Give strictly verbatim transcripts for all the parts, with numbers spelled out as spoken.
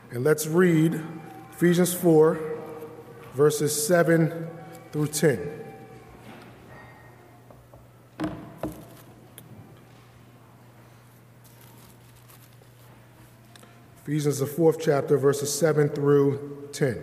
And let's read Ephesians four, verses seven through ten. Ephesians, the fourth chapter, verses seven through ten.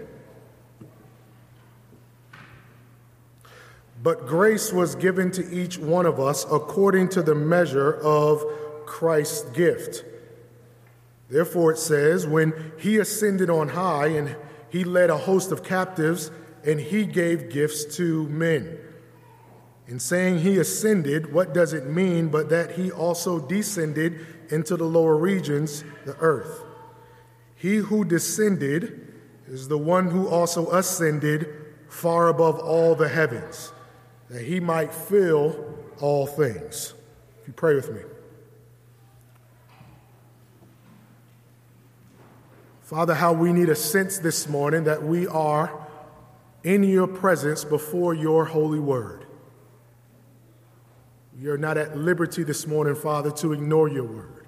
But grace was given to each one of us according to the measure of Christ's gift. Therefore it says, when he ascended on high and he led a host of captives and he gave gifts to men. In saying he ascended, what does it mean but that he also descended into the lower regions, the earth? He who descended is the one who also ascended far above all the heavens, that he might fill all things. If you pray with me. Father, how we need a sense this morning that we are in your presence before your holy word. We are not at liberty this morning, Father, to ignore your word.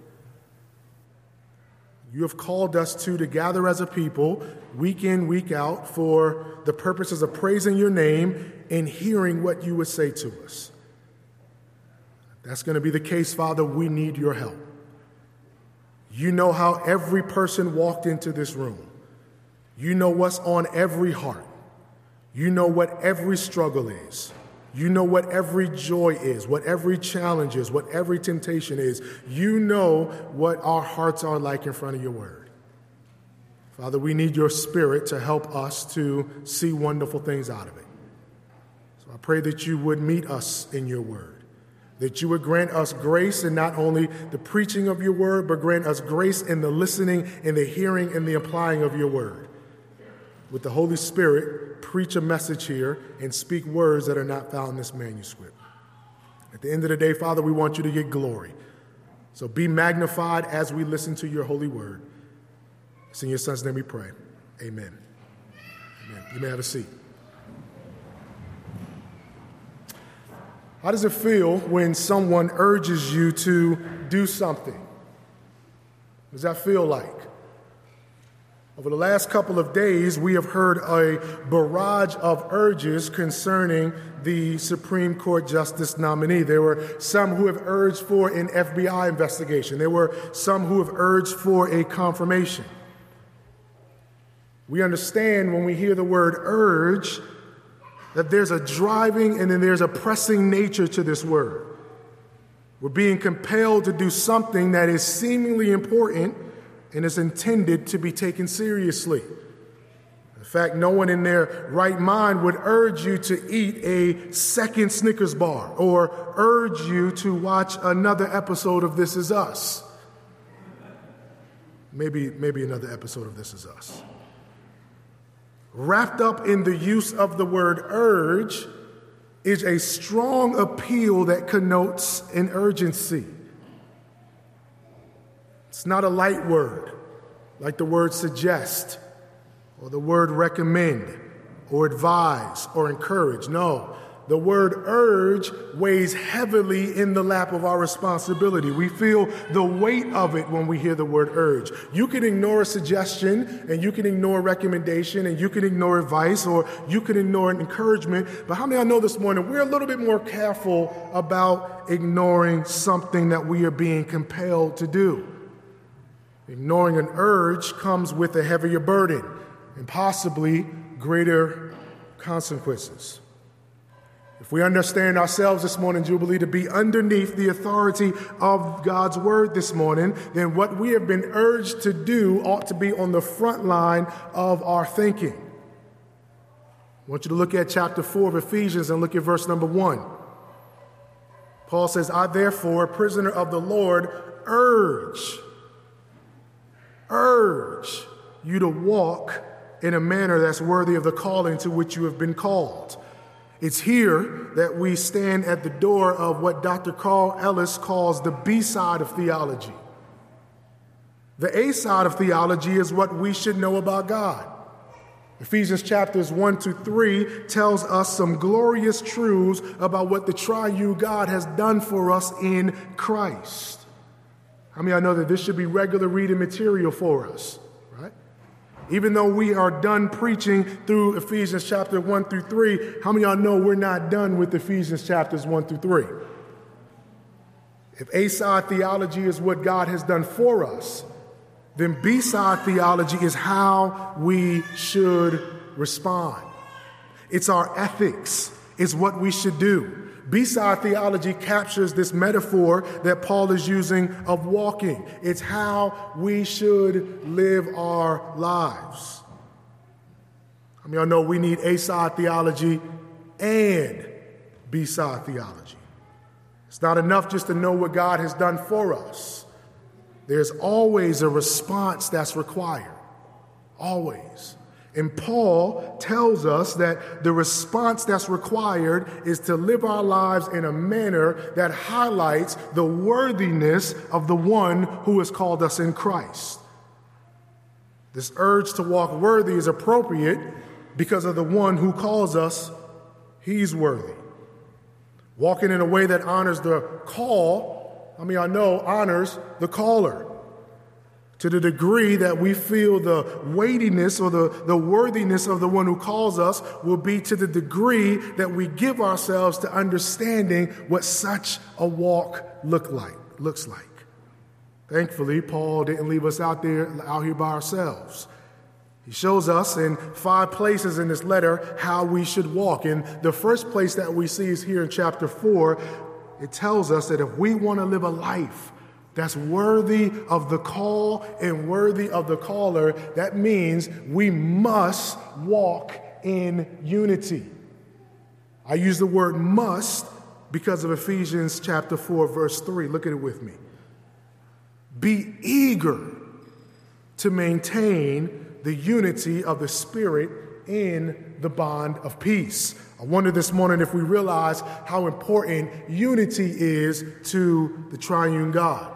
You have called us to, to gather as a people, week in, week out, for the purposes of praising your name and hearing what you would say to us. If that's going to be the case, Father, we need your help. You know how every person walked into this room. You know what's on every heart. You know what every struggle is. You know what every joy is, what every challenge is, what every temptation is. You know what our hearts are like in front of your word. Father, we need your spirit to help us to see wonderful things out of it. So I pray that you would meet us in your word. That you would grant us grace in not only the preaching of your word, but grant us grace in the listening and the hearing and the applying of your word. With the Holy Spirit, preach a message here and speak words that are not found in this manuscript. At the end of the day, Father, we want you to get glory. So be magnified as we listen to your holy word. It's in your son's name we pray. Amen. Amen. You may have a seat. How does it feel when someone urges you to do something? What does that feel like? Over the last couple of days, we have heard a barrage of urges concerning the Supreme Court Justice nominee. There were some who have urged for an F B I investigation. There were some who have urged for a confirmation. We understand when we hear the word urge that there's a driving and then there's a pressing nature to this word. We're being compelled to do something that is seemingly important and is intended to be taken seriously. In fact, no one in their right mind would urge you to eat a second Snickers bar or urge you to watch another episode of This Is Us. Maybe, maybe another episode of This Is Us. Wrapped up in the use of the word urge is a strong appeal that connotes an urgency. It's not a light word, like the word suggest, or the word recommend, or advise, or encourage. No, the word urge weighs heavily in the lap of our responsibility. We feel the weight of it when we hear the word urge. You can ignore a suggestion, and you can ignore a recommendation, and you can ignore advice, or you can ignore an encouragement. But how many of you know this morning, we're a little bit more careful about ignoring something that we are being compelled to do. Ignoring an urge comes with a heavier burden and possibly greater consequences. If we understand ourselves this morning, Jubilee, to be underneath the authority of God's word this morning, then what we have been urged to do ought to be on the front line of our thinking. I want you to look at chapter four of Ephesians and look at verse number one. Paul says, I therefore, a prisoner of the Lord, urge, urge you to walk in a manner that's worthy of the calling to which you have been called. It's here that we stand at the door of what Doctor Carl Ellis calls the B side of theology. The A side of theology is what we should know about God. Ephesians chapters one to three tells us some glorious truths about what the triune God has done for us in Christ. How many of you know that this should be regular reading material for us, right? Even though we are done preaching through Ephesians chapter one through three, how many of y'all know we're not done with Ephesians chapters one through three? If A-side theology is what God has done for us, then B-side theology is how we should respond. It's our ethics. It's what we should do. B-side theology captures this metaphor that Paul is using of walking. It's how we should live our lives. I mean, I know we need A-side theology and B-side theology. It's not enough just to know what God has done for us. There's always a response that's required. Always. And Paul tells us that the response that's required is to live our lives in a manner that highlights the worthiness of the one who has called us in Christ. This urge to walk worthy is appropriate because of the one who calls us. He's worthy. Walking in a way that honors the call, I mean, I know honors the caller. To the degree that we feel the weightiness or the, the worthiness of the one who calls us will be to the degree that we give ourselves to understanding what such a walk look like, looks like. Thankfully, Paul didn't leave us out there, out here by ourselves. He shows us in five places in this letter how we should walk. And the first place that we see is here in chapter four. It tells us that if we want to live a life that's worthy of the call and worthy of the caller, that means we must walk in unity. I use the word must because of Ephesians chapter four, verse three. Look at it with me. Be eager to maintain the unity of the Spirit in the bond of peace. I wonder this morning if we realize how important unity is to the triune God.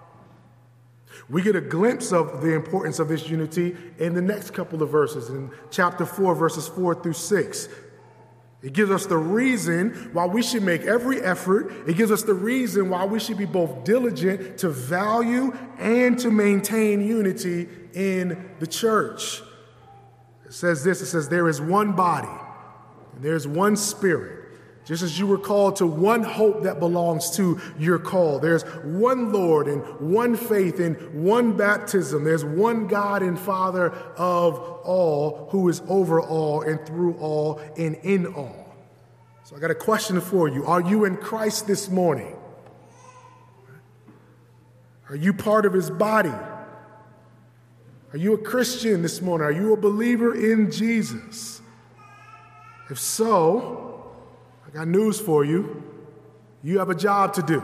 We get a glimpse of the importance of this unity in the next couple of verses, in chapter four, verses four through six. It gives us the reason why we should make every effort. It gives us the reason why we should be both diligent to value and to maintain unity in the church. It says this, it says, there is one body and there is one Spirit. Just as you were called to one hope that belongs to your call. There's one Lord and one faith and one baptism. There's one God and Father of all who is over all and through all and in all. So I got a question for you. Are you in Christ this morning? Are you part of his body? Are you a Christian this morning? Are you a believer in Jesus? If so, I got news for you. You have a job to do.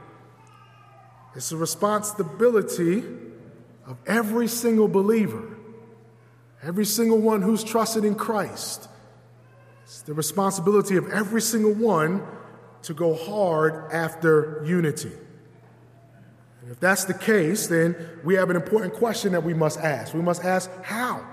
It's the responsibility of every single believer, every single one who's trusted in Christ. It's the responsibility of every single one to go hard after unity. And if that's the case, then we have an important question that we must ask. We must ask, how?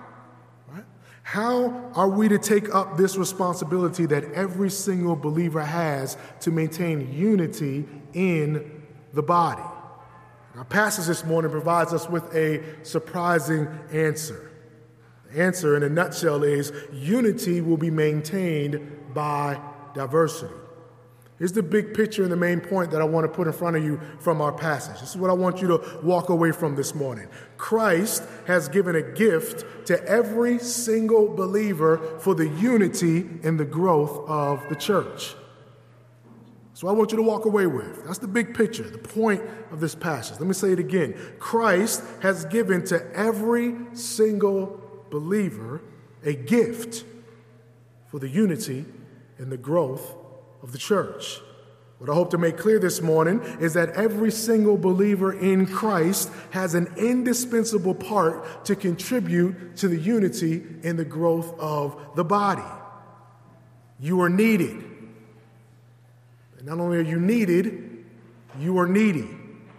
How are we to take up this responsibility that every single believer has to maintain unity in the body? Our passage this morning provides us with a surprising answer. The answer in a nutshell is unity will be maintained by diversity. Here's the big picture and the main point that I want to put in front of you from our passage. This is what I want you to walk away from this morning. Christ has given a gift to every single believer for the unity and the growth of the church. So I want you to walk away with. That's the big picture, the point of this passage. Let me say it again. Christ has given to every single believer a gift for the unity and the growth of the church. What I hope to make clear this morning is that every single believer in Christ has an indispensable part to contribute to the unity and the growth of the body. You are needed. And not only are you needed, you are needy.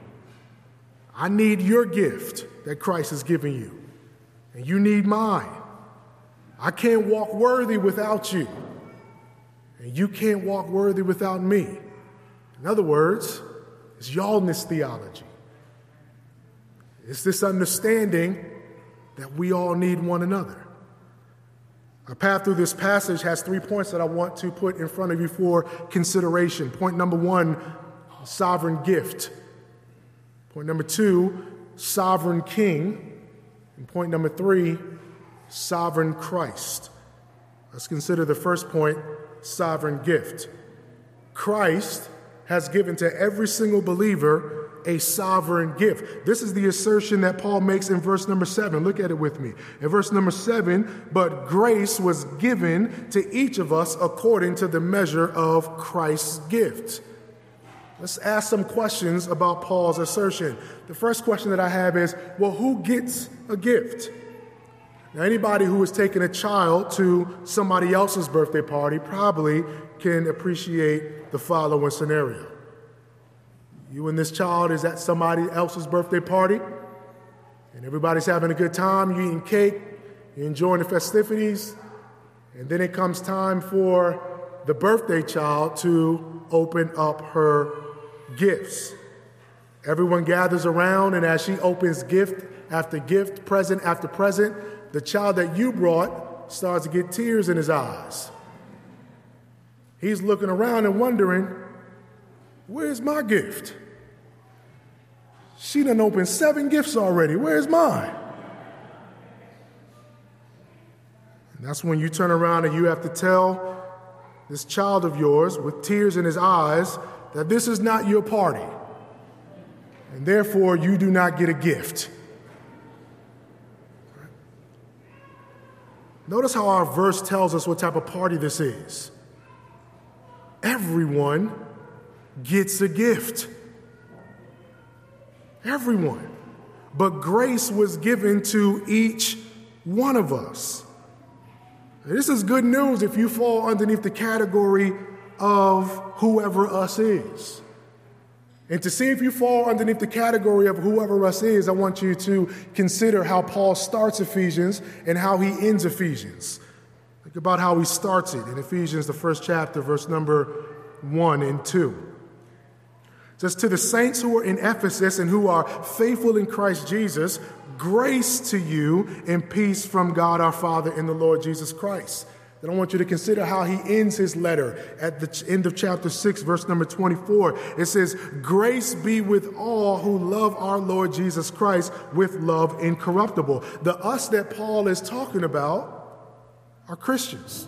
I need your gift that Christ has given you, and you need mine. I can't walk worthy without you. And you can't walk worthy without me. In other words, it's y'allness theology. It's this understanding that we all need one another. Our path through this passage has three points that I want to put in front of you for consideration. Point number one, sovereign gift. Point number two, sovereign king. And point number three, sovereign Christ. Let's consider the first point, sovereign gift. Christ has given to every single believer a sovereign gift. This is the assertion that Paul makes in verse number seven. Look at it with me. In verse number seven, but grace was given to each of us according to the measure of Christ's gift. Let's ask some questions about Paul's assertion. The first question that I have is, well, who gets a gift? Now, anybody who has taken a child to somebody else's birthday party probably can appreciate the following scenario. You and this child is at somebody else's birthday party, and everybody's having a good time. You're eating cake, you're enjoying the festivities, and then it comes time for the birthday child to open up her gifts. Everyone gathers around, and as she opens gift after gift, present after present, the child that you brought starts to get tears in his eyes. He's looking around and wondering, where's my gift? She done opened seven gifts already. Where's mine? And that's when you turn around and you have to tell this child of yours with tears in his eyes that this is not your party. And therefore, you do not get a gift. Notice how our verse tells us what type of party this is. Everyone gets a gift. Everyone. But grace was given to each one of us. This is good news if you fall underneath the category of whoever us is. And to see if you fall underneath the category of whoever us is, I want you to consider how Paul starts Ephesians and how he ends Ephesians. Think about how he starts it in Ephesians, the first chapter, verse number one and two. It says, to the saints who are in Ephesus and who are faithful in Christ Jesus, grace to you and peace from God our Father and the Lord Jesus Christ. Then I want you to consider how he ends his letter at the end of chapter six, verse number twenty-four. It says, grace be with all who love our Lord Jesus Christ with love incorruptible. The us that Paul is talking about are Christians.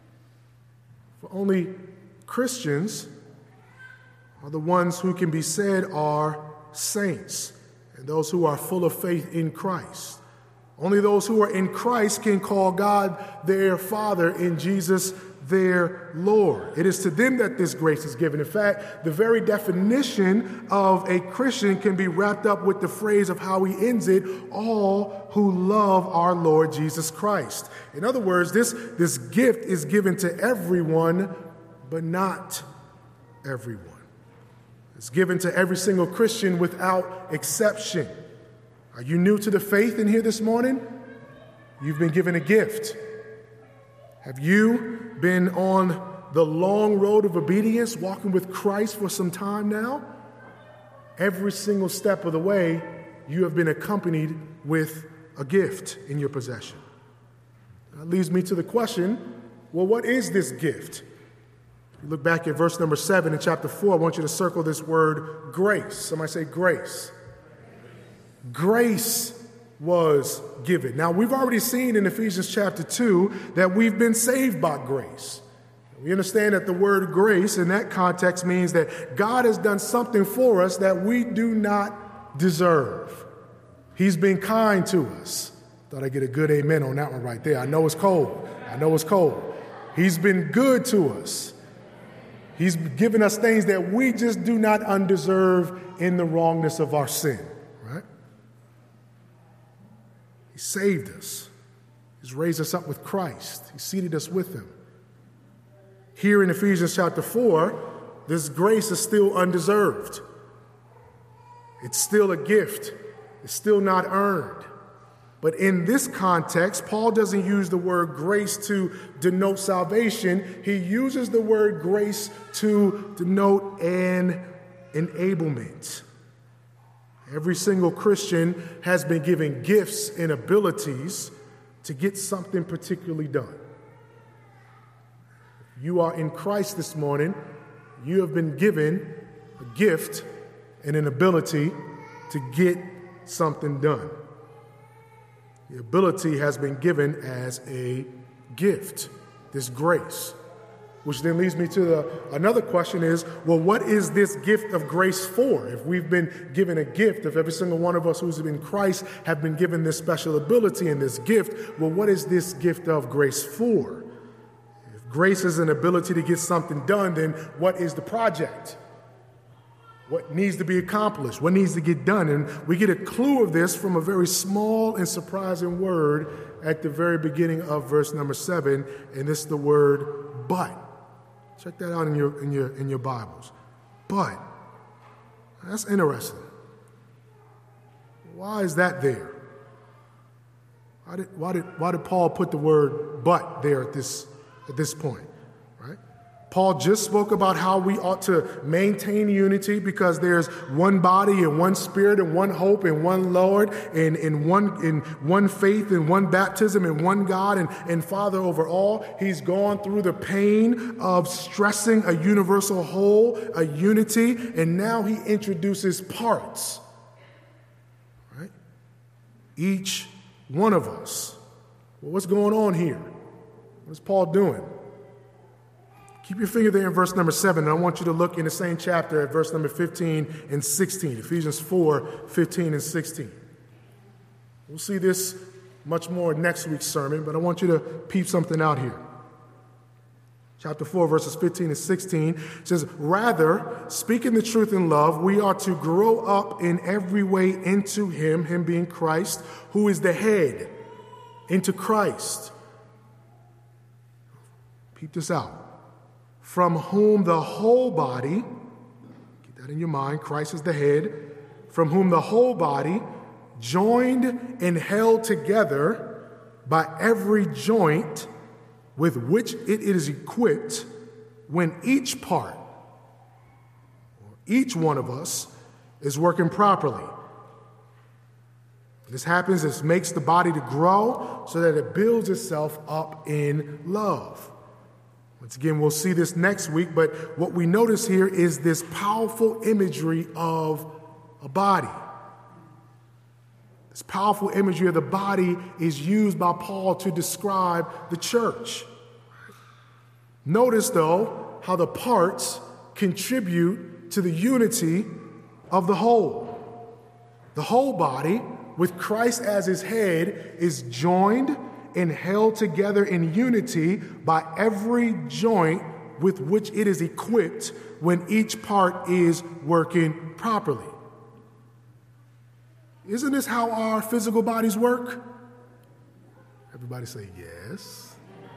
For only Christians are the ones who can be said are saints and those who are full of faith in Christ. Only those who are in Christ can call God their Father and Jesus their Lord. It is to them that this grace is given. In fact, the very definition of a Christian can be wrapped up with the phrase of how he ends it, all who love our Lord Jesus Christ. In other words, this, this gift is given to everyone, but not everyone. It's given to every single Christian without exception. Are you new to the faith in here this morning? You've been given a gift. Have you been on the long road of obedience, walking with Christ for some time now? Every single step of the way, you have been accompanied with a gift in your possession. That leads me to the question, well, what is this gift? You look back at verse number seven in chapter four, I want you to circle this word grace. Somebody say grace. Grace was given. Now, we've already seen in Ephesians chapter two that we've been saved by grace. We understand that the word grace in that context means that God has done something for us that we do not deserve. He's been kind to us. Thought I'd get a good amen on that one right there. I know it's cold. I know it's cold. He's been good to us. He's given us things that we just do not undeserve in the wrongness of our sin. He saved us. He's raised us up with Christ. He seated us with him. Here in Ephesians chapter four, this grace is still undeserved. It's still a gift. It's still not earned. But in this context, Paul doesn't use the word grace to denote salvation. He uses the word grace to denote an enablement. Every single Christian has been given gifts and abilities to get something particularly done. If you are in Christ this morning, you have been given a gift and an ability to get something done. The ability has been given as a gift, this grace. Which then leads me to the, another question is, well, what is this gift of grace for? If we've been given a gift, if every single one of us who's in Christ have been given this special ability and this gift, well, what is this gift of grace for? If grace is an ability to get something done, then what is the project? What needs to be accomplished? What needs to get done? And we get a clue of this from a very small and surprising word at the very beginning of verse number seven, and it's the word but. Check that out in your in your in your Bibles. But that's interesting. Why is that there? Why did why did why did Paul put the word but there at this at this point? Right? Paul just spoke about how we ought to maintain unity because there's one body and one spirit and one hope and one Lord and, and one in one faith and one baptism and one God and, and Father over all. He's gone through the pain of stressing a universal whole, a unity, and now he introduces parts. Right? Each one of us. Well, what's going on here? What's Paul doing? Keep your finger there in verse number seven, and I want you to look in the same chapter at verse number fifteen and sixteen, Ephesians four, fifteen and sixteen. We'll see this much more next week's sermon, but I want you to peep something out here. Chapter four, verses fifteen and sixteen says, rather, speaking the truth in love, we are to grow up in every way into him, him being Christ, who is the head, into Christ. Peep this out. From whom the whole body, keep that in your mind, Christ is the head, from whom the whole body, joined and held together by every joint with which it is equipped, when each part, or each one of us, is working properly. This happens, this makes the body to grow so that it builds itself up in love. Once again, we'll see this next week, but what we notice here is this powerful imagery of a body. This powerful imagery of the body is used by Paul to describe the church. Notice, though, how the parts contribute to the unity of the whole. The whole body, with Christ as his head, is joined and held together in unity by every joint with which it is equipped when each part is working properly. Isn't this how our physical bodies work? Everybody say yes.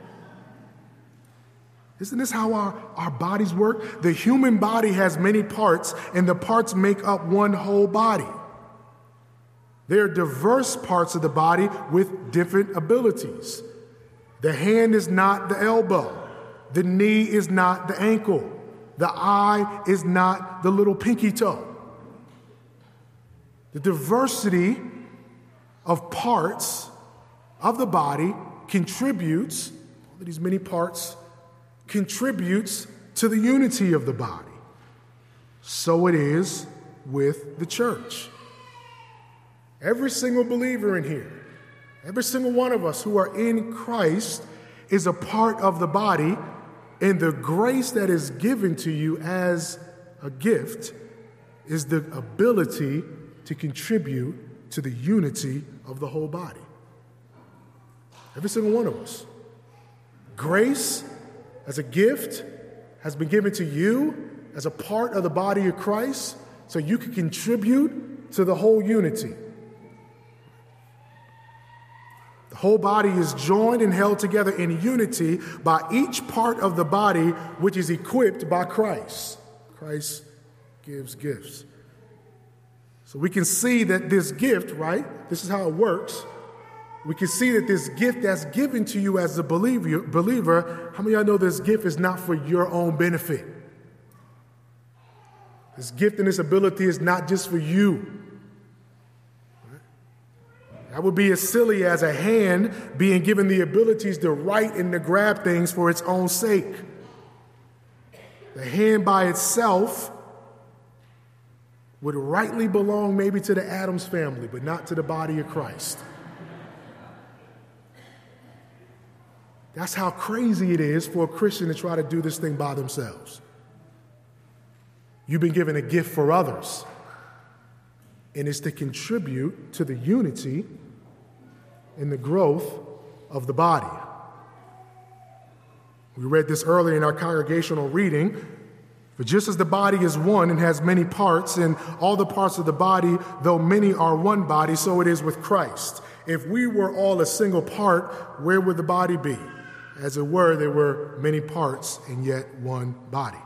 Isn't this how our, our bodies work? The human body has many parts, and the parts make up one whole body. There are diverse parts of the body with different abilities. The hand is not the elbow. The knee is not the ankle. The eye is not the little pinky toe. The diversity of parts of the body contributes, all of these many parts, contributes to the unity of the body. So it is with the church. Every single believer in here, every single one of us who are in Christ is a part of the body, and the grace that is given to you as a gift is the ability to contribute to the unity of the whole body. Every single one of us. Grace as a gift has been given to you as a part of the body of Christ so you can contribute to the whole unity. The whole body is joined and held together in unity by each part of the body which is equipped by Christ. Christ gives gifts. So we can see that this gift, right? This is how it works. We can see that this gift that's given to you as a believer, believer, how many of y'all know this gift is not for your own benefit? This gift and this ability is not just for you. That would be as silly as a hand being given the abilities to write and to grab things for its own sake. The hand by itself would rightly belong maybe to the Addams family, but not to the body of Christ. That's how crazy it is for a Christian to try to do this thing by themselves. You've been given a gift for others, and it's to contribute to the unity and the growth of the body. We read this earlier in our congregational reading. For just as the body is one and has many parts, and all the parts of the body, though many are one body, so it is with Christ. If we were all a single part, where would the body be? As it were, there were many parts and yet one body.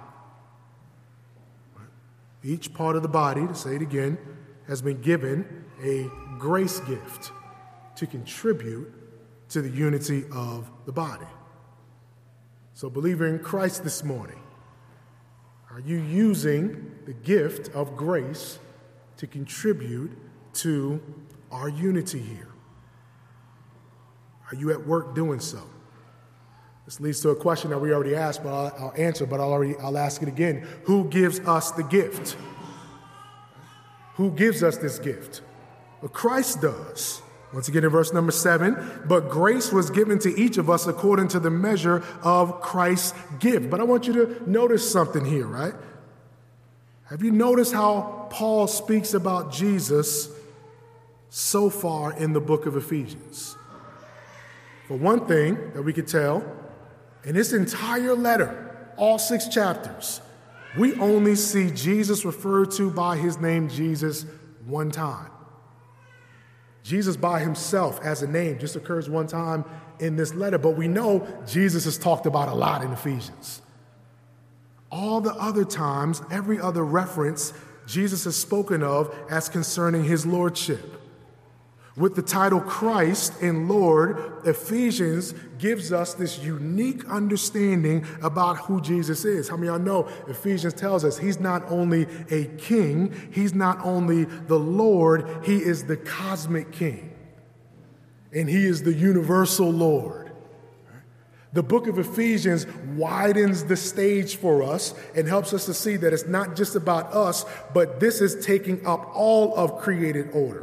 Each part of the body, to say it again, has been given a grace gift to contribute to the unity of the body. So, believer in Christ this morning, are you using the gift of grace to contribute to our unity here? Are you at work doing so? This leads to a question that we already asked, but I'll, I'll answer, but I'll, already, I'll ask it again. Who gives us the gift? Who gives us this gift? Well, Christ does. Once again in verse number seven, but grace was given to each of us according to the measure of Christ's gift. But I want you to notice something here, right? Have you noticed how Paul speaks about Jesus so far in the book of Ephesians? For one thing that we could tell, in this entire letter, all six chapters, we only see Jesus referred to by his name Jesus one time. Jesus by himself as a name just occurs one time in this letter, but we know Jesus is talked about a lot in Ephesians. All the other times, every other reference, Jesus is spoken of as concerning his lordship. With the title Christ and Lord, Ephesians gives us this unique understanding about who Jesus is. How many of y'all know Ephesians tells us he's not only a king, he's not only the Lord, he is the cosmic king. And he is the universal Lord. The book of Ephesians widens the stage for us and helps us to see that it's not just about us, but this is taking up all of created order.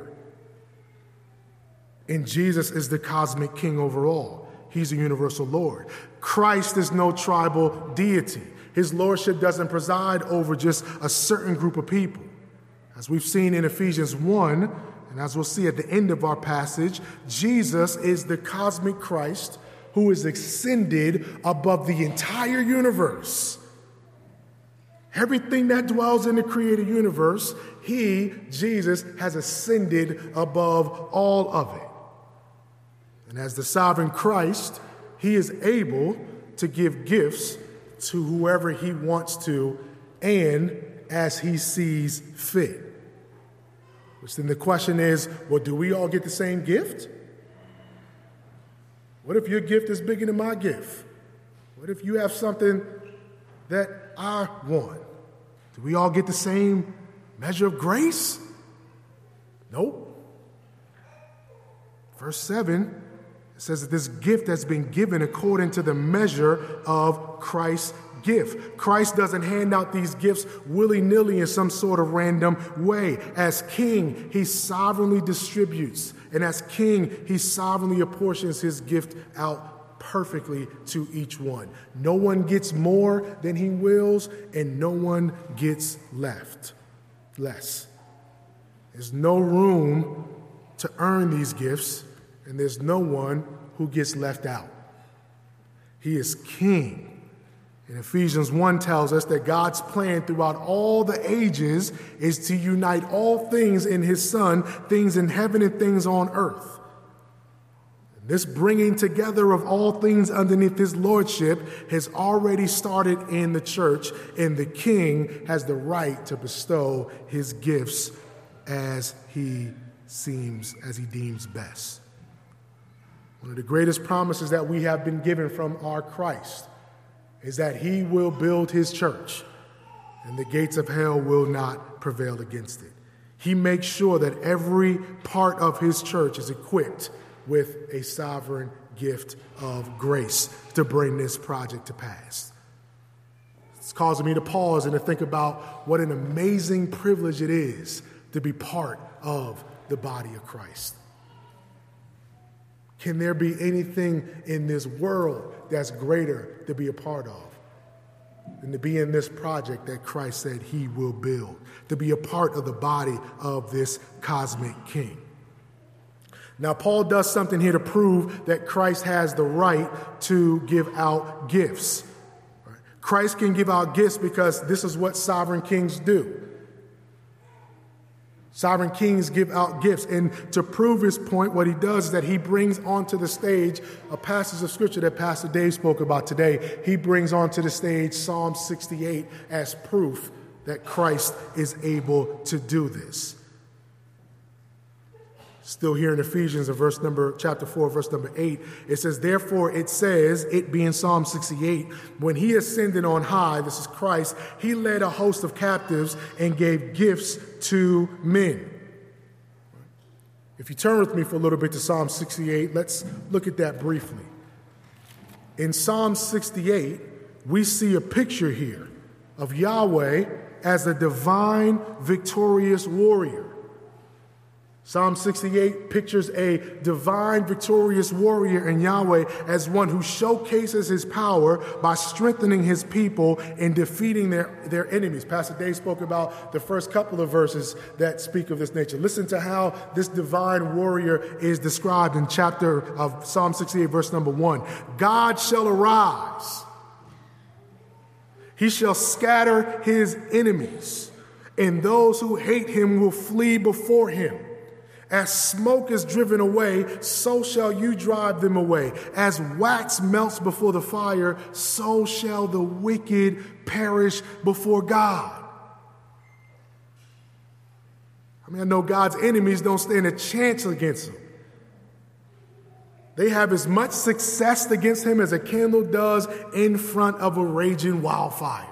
And Jesus is the cosmic king over all. He's a universal Lord. Christ is no tribal deity. His lordship doesn't preside over just a certain group of people. As we've seen in Ephesians one, and as we'll see at the end of our passage, Jesus is the cosmic Christ who is ascended above the entire universe. Everything that dwells in the created universe, he, Jesus, has ascended above all of it. And as the sovereign Christ, he is able to give gifts to whoever he wants to and as he sees fit. Which then the question is, well, do we all get the same gift? What if your gift is bigger than my gift? What if you have something that I want? Do we all get the same measure of grace? Nope. Verse seven, it says that this gift has been given according to the measure of Christ's gift. Christ doesn't hand out these gifts willy-nilly in some sort of random way. As king, he sovereignly distributes. And as king, he sovereignly apportions his gift out perfectly to each one. No one gets more than he wills, and no one gets left less. There's no room to earn these gifts, and there's no one who gets left out. He is king. And Ephesians one tells us that God's plan throughout all the ages is to unite all things in his Son, things in heaven and things on earth. And this bringing together of all things underneath his lordship has already started in the church, and the king has the right to bestow his gifts as he seems, as he deems best. One of the greatest promises that we have been given from our Christ is that he will build his church, and the gates of hell will not prevail against it. He makes sure that every part of his church is equipped with a sovereign gift of grace to bring this project to pass. It's causing me to pause and to think about what an amazing privilege it is to be part of the body of Christ. Can there be anything in this world that's greater to be a part of than to be in this project that Christ said he will build, to be a part of the body of this cosmic king? Now, Paul does something here to prove that Christ has the right to give out gifts. Christ can give out gifts because this is what sovereign kings do. Sovereign kings give out gifts. And to prove his point, what he does is that he brings onto the stage a passage of scripture that Pastor Dave spoke about today. He brings onto the stage Psalm sixty-eight as proof that Christ is able to do this. Still here in Ephesians, in verse number, chapter four, verse number eight, it says, therefore it says, it being Psalm sixty-eight, when he ascended on high, this is Christ, he led a host of captives and gave gifts to men. If you turn with me for a little bit to Psalm sixty-eight, let's look at that briefly. In Psalm sixty-eight, we see a picture here of Yahweh as a divine, victorious warrior. Psalm sixty-eight pictures a divine, victorious warrior in Yahweh as one who showcases his power by strengthening his people and defeating their, their enemies. Pastor Dave spoke about the first couple of verses that speak of this nature. Listen to how this divine warrior is described in chapter of Psalm sixty-eight, verse number one. God shall arise. He shall scatter his enemies, and those who hate him will flee before him. As smoke is driven away, so shall you drive them away. As wax melts before the fire, so shall the wicked perish before God. I mean, I know God's enemies don't stand a chance against him. They have as much success against him as a candle does in front of a raging wildfire.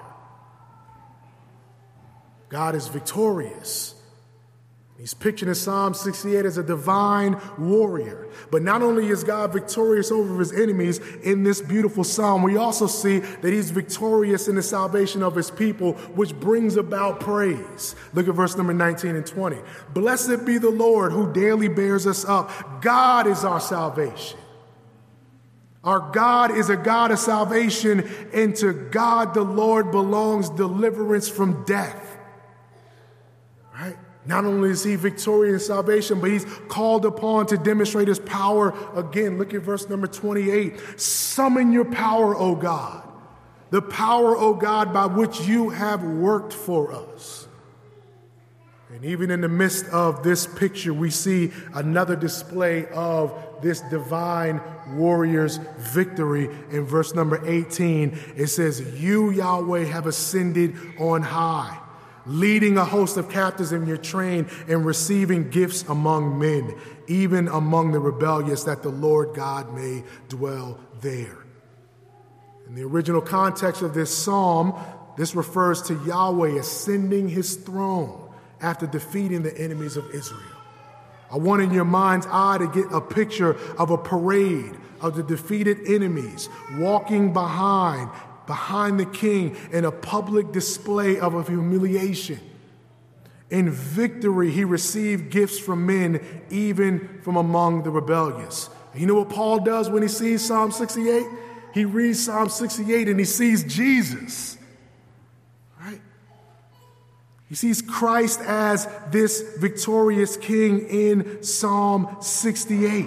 God is victorious. He's pictured in Psalm sixty-eight as a divine warrior. But not only is God victorious over his enemies in this beautiful psalm, we also see that he's victorious in the salvation of his people, which brings about praise. Look at verse number nineteen and twenty. Blessed be the Lord who daily bears us up. God is our salvation. Our God is a God of salvation, and to God the Lord belongs deliverance from death. Right? Not only is he victorious in salvation, but he's called upon to demonstrate his power again. Look at verse number twenty-eight. Summon your power, O God, the power, O God, by which you have worked for us. And even in the midst of this picture, we see another display of this divine warrior's victory. In verse number eighteen, it says, you, Yahweh, have ascended on high, leading a host of captives in your train and receiving gifts among men, even among the rebellious, that the Lord God may dwell there. In the original context of this psalm, this refers to Yahweh ascending his throne after defeating the enemies of Israel. I want in your mind's eye to get a picture of a parade of the defeated enemies walking behind behind the king in a public display of a humiliation. In victory, he received gifts from men, even from among the rebellious. And you know what Paul does when he sees Psalm sixty-eight? He reads Psalm sixty-eight and he sees Jesus. Right? He sees Christ as this victorious king in Psalm sixty-eight.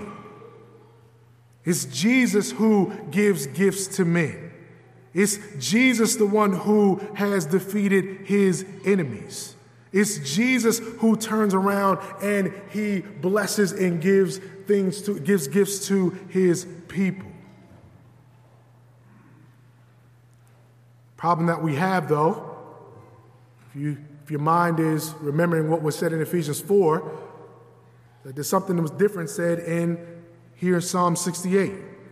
It's Jesus who gives gifts to men. It's Jesus, the one who has defeated his enemies. It's Jesus who turns around and he blesses and gives things to, gives gifts to his people. Problem that we have, though, if you if your mind is remembering what was said in Ephesians four, that there's something that was different said in here in Psalm sixty-eight.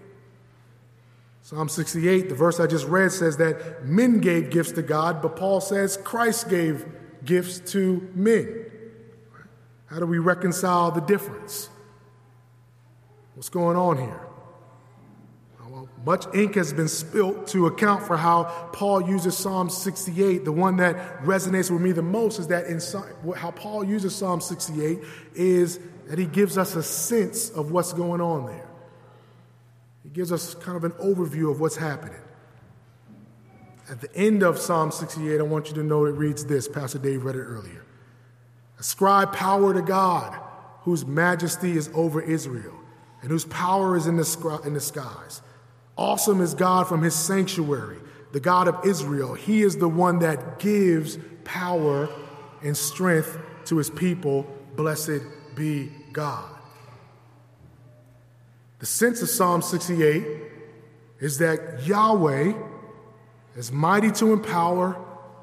Psalm sixty-eight, the verse I just read, says that men gave gifts to God, but Paul says Christ gave gifts to men. How do we reconcile the difference? What's going on here? Well, much ink has been spilt to account for how Paul uses Psalm sixty-eight. The one that resonates with me the most is that in how Paul uses Psalm sixty-eight is that he gives us a sense of what's going on there. He gives us kind of an overview of what's happening. At the end of Psalm sixty-eight, I want you to know it reads this. Pastor Dave read it earlier. Ascribe power to God, whose majesty is over Israel, and whose power is in the, sky, in the skies. Awesome is God from his sanctuary, the God of Israel. He is the one that gives power and strength to his people. Blessed be God. The sense of Psalm sixty-eight is that Yahweh is mighty to empower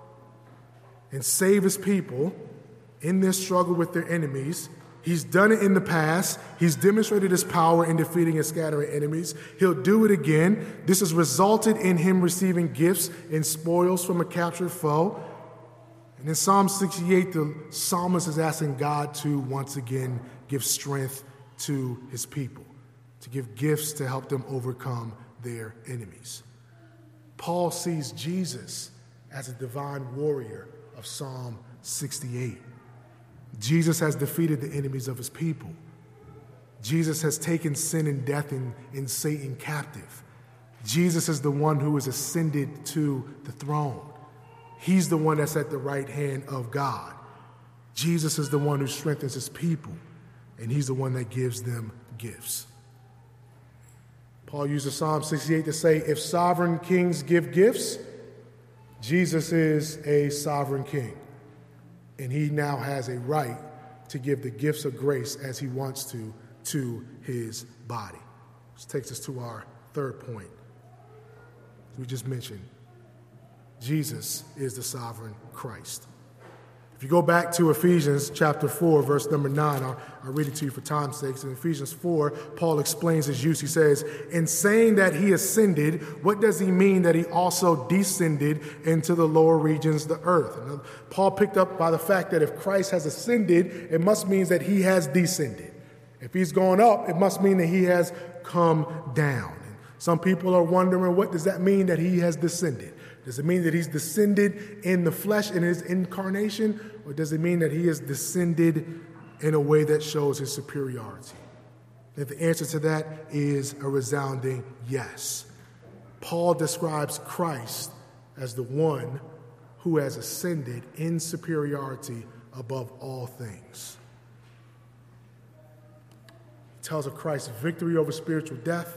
and save his people in their struggle with their enemies. He's done it in the past. He's demonstrated his power in defeating and scattering enemies. He'll do it again. This has resulted in him receiving gifts and spoils from a captured foe. And in Psalm sixty-eight, the psalmist is asking God to once again give strength to his people, to give gifts to help them overcome their enemies. Paul sees Jesus as a divine warrior of Psalm sixty-eight. Jesus has defeated the enemies of his people. Jesus has taken sin and death and, and Satan captive. Jesus is the one who has ascended to the throne. He's the one that's at the right hand of God. Jesus is the one who strengthens his people, and he's the one that gives them gifts. Paul uses Psalm sixty-eight to say, if sovereign kings give gifts, Jesus is a sovereign king. And he now has a right to give the gifts of grace as he wants to, to his body. Which takes us to our third point. As we just mentioned, Jesus is the sovereign Christ. If you go back to Ephesians chapter four, verse number nine, I'll, I'll read it to you for time's sake. In Ephesians four, Paul explains his use. He says, in saying that he ascended, what does he mean that he also descended into the lower regions of the earth? And Paul picked up by the fact that if Christ has ascended, it must mean that he has descended. If he's gone up, it must mean that he has come down. And some people are wondering, what does that mean that he has descended? Does it mean that he's descended in the flesh in his incarnation, or does it mean that he has descended in a way that shows his superiority? And the answer to that is a resounding yes. Paul describes Christ as the one who has ascended in superiority above all things. He tells of Christ's victory over spiritual death.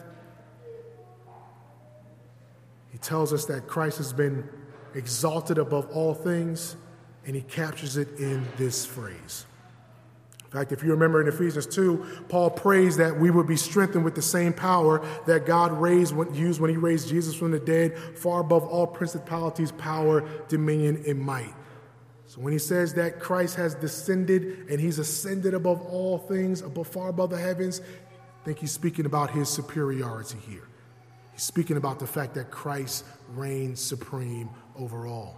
He tells us that Christ has been exalted above all things, and he captures it in this phrase. In fact, if you remember in Ephesians two, Paul prays that we would be strengthened with the same power that God raised, used when he raised Jesus from the dead, far above all principalities, power, dominion, and might. So when he says that Christ has descended and he's ascended above all things, above, far above the heavens, I think he's speaking about his superiority here. He's speaking about the fact that Christ reigns supreme over all.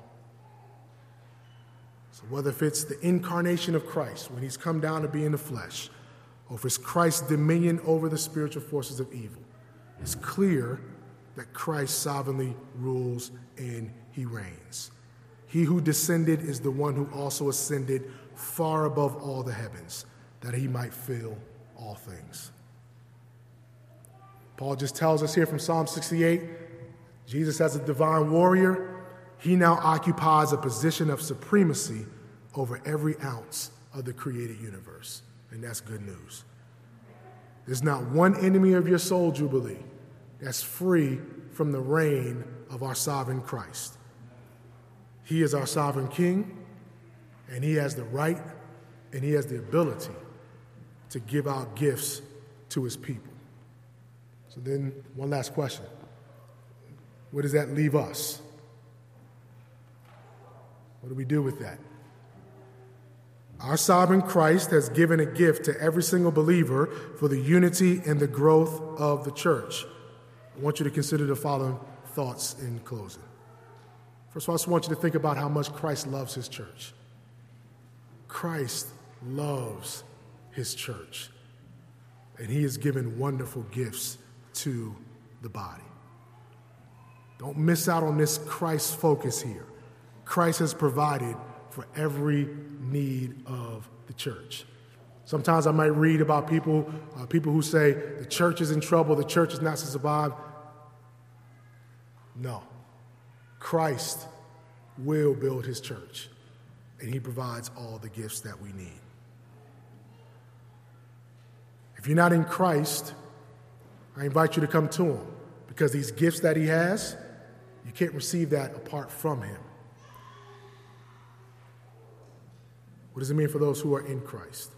So whether if it's the incarnation of Christ, when he's come down to be in the flesh, or if it's Christ's dominion over the spiritual forces of evil, it's clear that Christ sovereignly rules and he reigns. He who descended is the one who also ascended far above all the heavens, that he might fill all things. Paul just tells us here from Psalm sixty-eight, Jesus as a divine warrior, he now occupies a position of supremacy over every ounce of the created universe. And that's good news. There's not one enemy of your soul, Jubilee, that's free from the reign of our sovereign Christ. He is our sovereign king, and he has the right and he has the ability to give out gifts to his people. So then, one last question. Where does that leave us? What do we do with that? Our sovereign Christ has given a gift to every single believer for the unity and the growth of the church. I want you to consider the following thoughts in closing. First of all, I just want you to think about how much Christ loves his church. Christ loves his church, and he has given wonderful gifts to the body. Don't miss out on this Christ focus here. Christ has provided for every need of the church. Sometimes I might read about people, uh, people who say the church is in trouble, the church is not to survive. No. Christ will build his church, and he provides all the gifts that we need. If you're not in Christ, I invite you to come to him, because these gifts that he has, you can't receive that apart from him. What does it mean for those who are in Christ?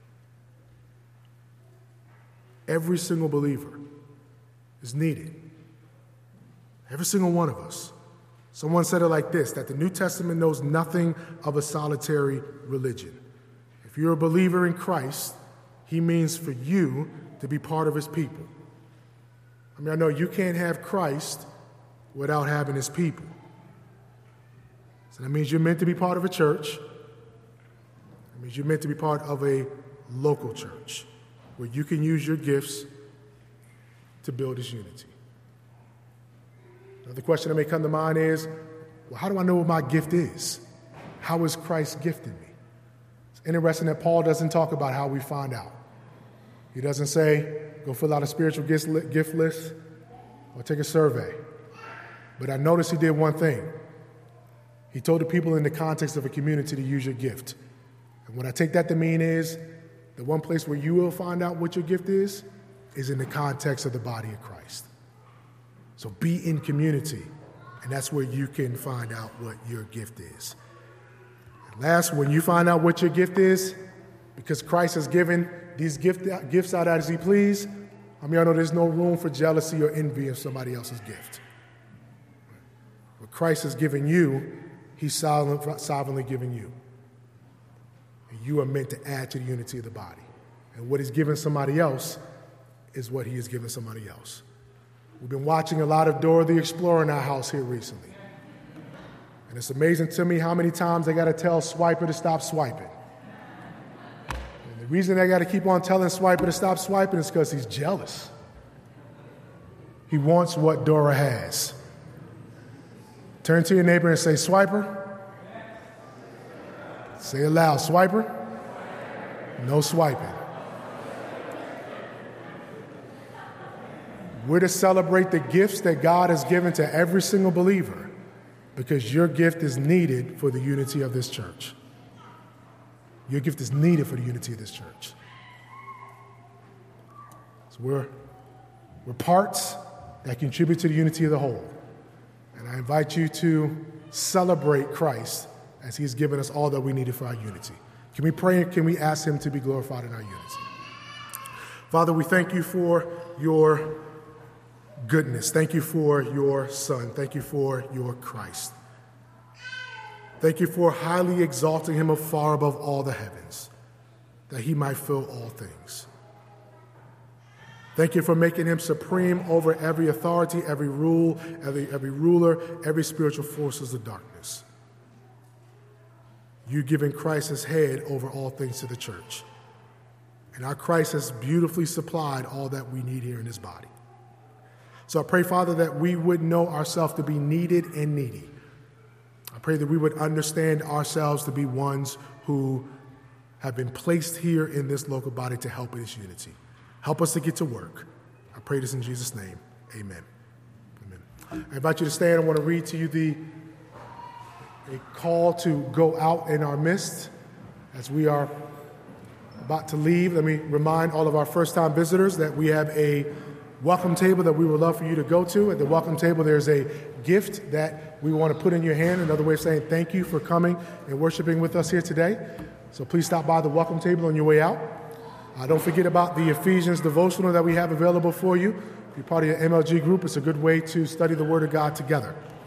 Every single believer is needed. Every single one of us. Someone said it like this, that the New Testament knows nothing of a solitary religion. If you're a believer in Christ, he means for you to be part of his people. I mean, I know you can't have Christ without having his people. So that means you're meant to be part of a church. It means you're meant to be part of a local church where you can use your gifts to build this unity. Another question that may come to mind is, well, how do I know what my gift is? How is Christ gifted me? It's interesting that Paul doesn't talk about how we find out. He doesn't say, go fill out a spiritual gift list or take a survey. But I noticed he did one thing. He told the people in the context of a community to use your gift. And what I take that to mean is, the one place where you will find out what your gift is, is in the context of the body of Christ. So be in community, and that's where you can find out what your gift is. And last, when you find out what your gift is, because Christ has given these gift, gifts out as he please, I mean, I know there's no room for jealousy or envy of somebody else's gift. What Christ has given you, he's sovereignly given you. And you are meant to add to the unity of the body. And what he's given somebody else is what he has given somebody else. We've been watching a lot of Dora the Explorer in our house here recently. And it's amazing to me how many times they got to tell Swiper to stop swiping. And the reason they got to keep on telling Swiper to stop swiping is because he's jealous. He wants what Dora has. Turn to your neighbor and say, Swiper. Say it loud, Swiper. No swiping. We're to celebrate the gifts that God has given to every single believer, because your gift is needed for the unity of this church. Your gift is needed for the unity of this church. So we're, we're parts that contribute to the unity of the whole. And I invite you to celebrate Christ as he's given us all that we needed for our unity. Can we pray and can we ask him to be glorified in our unity? Father, we thank you for your goodness. Thank you for your Son. Thank you for your Christ. Thank you for highly exalting him afar above all the heavens, that he might fill all things. Thank you for making him supreme over every authority, every rule, every, every ruler, every spiritual forces of darkness. You giving Christ as head over all things to the church. And our Christ has beautifully supplied all that we need here in his body. So I pray, Father, that we would know ourselves to be needed and needy. I pray that we would understand ourselves to be ones who have been placed here in this local body to help in this unity. Help us to get to work. I pray this in Jesus' name. Amen. Amen. I invite you to stand. I want to read to you the a call to go out in our midst as we are about to leave. Let me remind all of our first-time visitors that we have a welcome table that we would love for you to go to. At the welcome table, there's a gift that we want to put in your hand, another way of saying thank you for coming and worshiping with us here today. So please stop by the welcome table on your way out. Uh, don't forget about the Ephesians devotional that we have available for you. If you're part of your M L G group, it's a good way to study the Word of God together.